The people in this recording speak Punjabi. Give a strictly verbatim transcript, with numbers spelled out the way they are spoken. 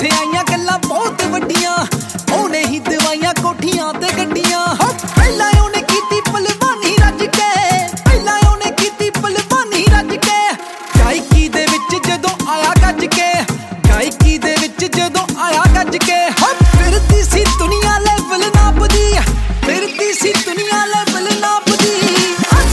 ਇੱਥੇ ਆਈਆਂ ਗੱਲਾਂ ਬਹੁਤ ਵੱਡੀਆਂ, ਉਹਨੇ ਹੀ ਦਵਾਈਆਂ ਕੋਠੀਆਂ ਤੇ ਗੱਡੀਆਂ।